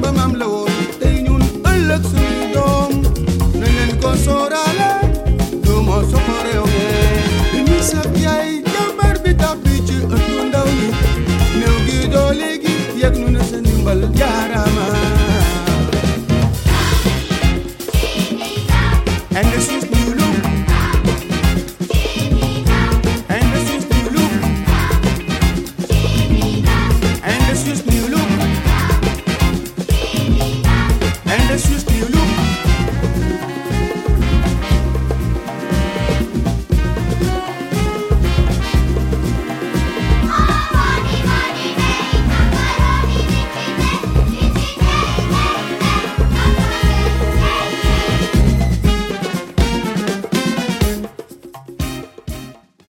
ba mam la woon tey ñun ëllëg suñuy doom nañ leen ko sóoraale du moo soxla réew mi mi saf yaay jàmbar bi tàbbi ci ëttu ndaw ñi néew gi doole gi yëg nu ne sa ndimbal jaaraam